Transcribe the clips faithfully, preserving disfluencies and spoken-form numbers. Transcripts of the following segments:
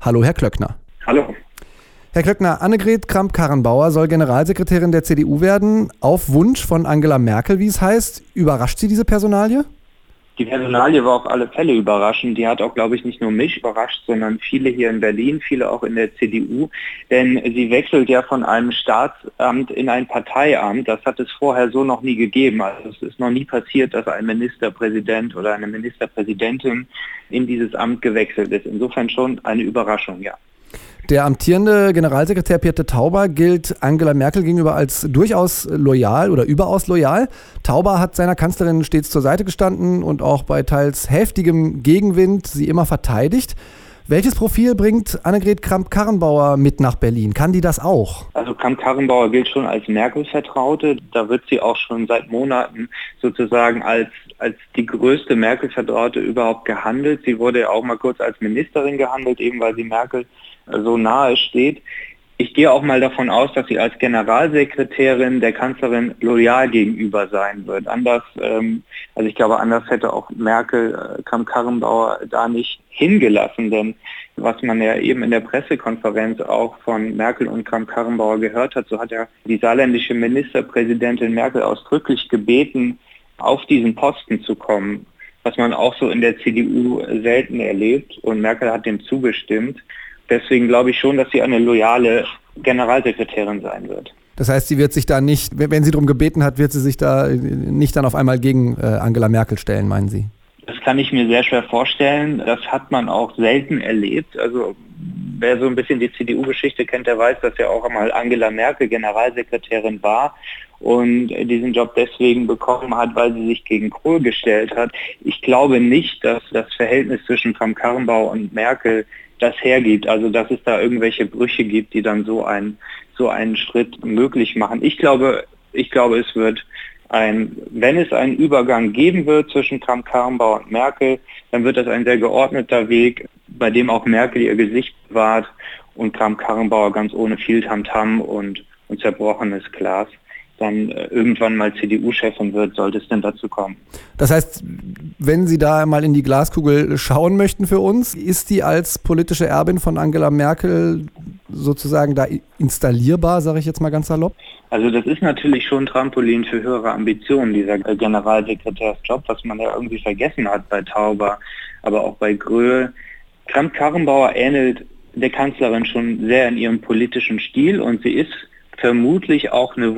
Hallo, Herr Klöckner. Hallo. Herr Klöckner, Annegret Kramp-Karrenbauer soll Generalsekretärin der C D U werden, auf Wunsch von Angela Merkel, wie es heißt. Überrascht Sie diese Personalie? Die Personalie war auf alle Fälle überraschend. Die hat auch, glaube ich, nicht nur mich überrascht, sondern viele hier in Berlin, viele auch in der C D U. Denn sie wechselt ja von einem Staatsamt in ein Parteiamt. Das hat es vorher so noch nie gegeben. Also es ist noch nie passiert, dass ein Ministerpräsident oder eine Ministerpräsidentin in dieses Amt gewechselt ist. Insofern schon eine Überraschung, ja. Der amtierende Generalsekretär Peter Tauber gilt Angela Merkel gegenüber als durchaus loyal oder überaus loyal. Tauber hat seiner Kanzlerin stets zur Seite gestanden und auch bei teils heftigem Gegenwind sie immer verteidigt. Welches Profil bringt Annegret Kramp-Karrenbauer mit nach Berlin? Kann die das auch? Also Kramp-Karrenbauer gilt schon als Merkel-Vertraute. Da wird sie auch schon seit Monaten sozusagen als, als die größte Merkel-Vertraute überhaupt gehandelt. Sie wurde ja auch mal kurz als Ministerin gehandelt, eben weil sie Merkel so nahe steht. Ich gehe auch mal davon aus, dass sie als Generalsekretärin der Kanzlerin loyal gegenüber sein wird. Anders, ähm, also ich glaube, anders hätte auch Merkel äh, Kramp-Karrenbauer da nicht hingelassen, denn was man ja eben in der Pressekonferenz auch von Merkel und Kramp-Karrenbauer gehört hat, so hat ja die saarländische Ministerpräsidentin Merkel ausdrücklich gebeten, auf diesen Posten zu kommen, was man auch so in der C D U selten erlebt, und Merkel hat dem zugestimmt. Deswegen glaube ich schon, dass sie eine loyale Generalsekretärin sein wird. Das heißt, sie wird sich da nicht, wenn sie darum gebeten hat, wird sie sich da nicht dann auf einmal gegen äh, Angela Merkel stellen, meinen Sie? Das kann ich mir sehr schwer vorstellen. Das hat man auch selten erlebt. Also wer so ein bisschen die C D U-Geschichte kennt, der weiß, dass ja auch einmal Angela Merkel Generalsekretärin war und diesen Job deswegen bekommen hat, weil sie sich gegen Kohl gestellt hat. Ich glaube nicht, dass das Verhältnis zwischen Kramp-Karrenbauer und Merkel das hergibt, also dass es da irgendwelche Brüche gibt, die dann so einen so einen Schritt möglich machen. Ich glaube, ich glaube, es wird ein, wenn es einen Übergang geben wird zwischen Kramp-Karrenbauer und Merkel, dann wird das ein sehr geordneter Weg, bei dem auch Merkel ihr Gesicht wahrt und Kramp-Karrenbauer ganz ohne viel Tamtam und, und zerbrochenes Glas dann irgendwann mal C D U-Chefin wird, sollte es denn dazu kommen. Das heißt, wenn Sie da mal in die Glaskugel schauen möchten für uns, ist die als politische Erbin von Angela Merkel sozusagen da installierbar, sage ich jetzt mal ganz salopp? Also das ist natürlich schon ein Trampolin für höhere Ambitionen, dieser Generalsekretärsjob, was man ja irgendwie vergessen hat bei Tauber, aber auch bei Gröhe. Kramp-Karrenbauer ähnelt der Kanzlerin schon sehr in ihrem politischen Stil und sie ist vermutlich auch eine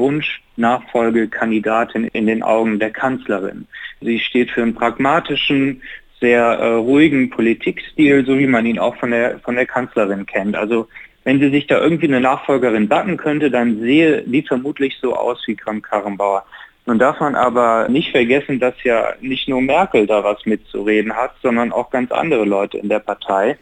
Wunsch-Nachfolgekandidatin in den Augen der Kanzlerin. Sie steht für einen pragmatischen, sehr äh, ruhigen Politikstil, so wie man ihn auch von der, von der Kanzlerin kennt. Also wenn sie sich da irgendwie eine Nachfolgerin backen könnte, dann sehe die vermutlich so aus wie Kramp-Karrenbauer. Nun darf man aber nicht vergessen, dass ja nicht nur Merkel da was mitzureden hat, sondern auch ganz andere Leute in der Partei.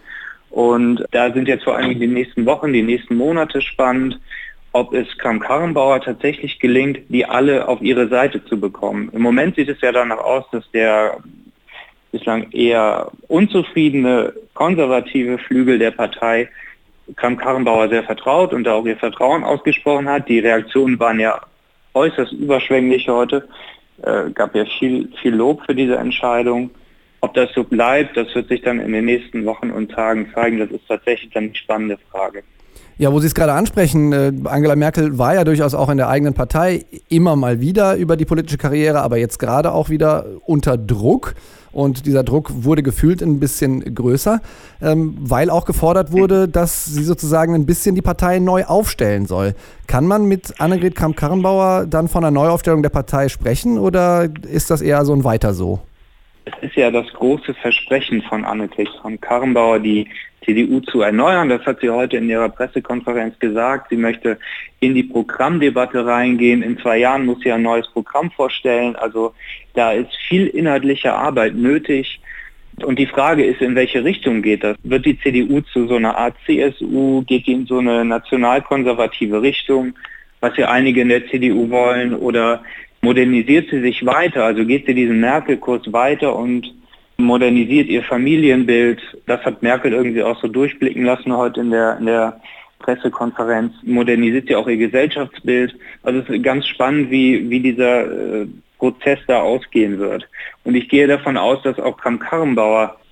Und da sind jetzt vor allem die nächsten Wochen, die nächsten Monate spannend, ob es Kramp-Karrenbauer tatsächlich gelingt, die alle auf ihre Seite zu bekommen. Im Moment sieht es ja danach aus, dass der bislang eher unzufriedene, konservative Flügel der Partei Kramp-Karrenbauer sehr vertraut und da auch ihr Vertrauen ausgesprochen hat. Die Reaktionen waren ja äußerst überschwänglich heute. Äh, gab ja viel, viel Lob für diese Entscheidung. Ob das so bleibt, das wird sich dann in den nächsten Wochen und Tagen zeigen. Das ist tatsächlich dann die spannende Frage. Ja, wo Sie es gerade ansprechen, äh, Angela Merkel war ja durchaus auch in der eigenen Partei immer mal wieder über die politische Karriere, aber jetzt gerade auch wieder unter Druck. Und dieser Druck wurde gefühlt ein bisschen größer, ähm, weil auch gefordert wurde, dass sie sozusagen ein bisschen die Partei neu aufstellen soll. Kann man mit Annegret Kramp-Karrenbauer dann von einer Neuaufstellung der Partei sprechen oder ist das eher so ein Weiter so? Es ist ja das große Versprechen von Annegret Kramp-Karrenbauer, die C D U zu erneuern. Das hat sie heute in ihrer Pressekonferenz gesagt. Sie möchte in die Programmdebatte reingehen. In zwei Jahren muss sie ein neues Programm vorstellen. Also da ist viel inhaltliche Arbeit nötig. Und die Frage ist, in welche Richtung geht das? Wird die C D U zu so einer Art C S U? Geht die in so eine nationalkonservative Richtung, was ja einige in der C D U wollen? Oder modernisiert sie sich weiter? Also geht sie diesen Merkel-Kurs weiter und modernisiert ihr Familienbild? Das hat Merkel irgendwie auch so durchblicken lassen heute in der, in der Pressekonferenz. Modernisiert sie auch ihr Gesellschaftsbild? Also es ist ganz spannend, wie, wie dieser äh, Prozess da ausgehen wird. Und ich gehe davon aus, dass auch Kramp-Karrenbauer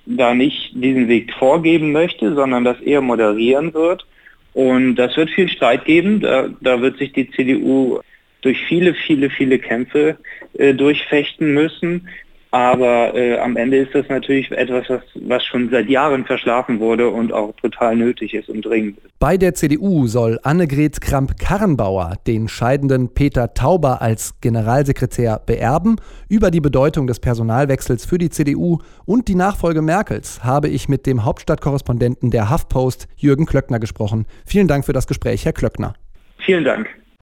da nicht diesen Weg vorgeben möchte, sondern das eher moderieren wird. Und das wird viel Streit geben. Da, da wird sich die C D U durch viele, viele, viele Kämpfe äh, durchfechten müssen. Aber äh, am Ende ist das natürlich etwas, was, was schon seit Jahren verschlafen wurde und auch total nötig ist und dringend ist. Bei der C D U soll Annegret Kramp-Karrenbauer den scheidenden Peter Tauber als Generalsekretär beerben. Über die Bedeutung des Personalwechsels für die C D U und die Nachfolge Merkels habe ich mit dem Hauptstadtkorrespondenten der HuffPost, Jürgen Klöckner, gesprochen. Vielen Dank für das Gespräch, Herr Klöckner. Vielen Dank.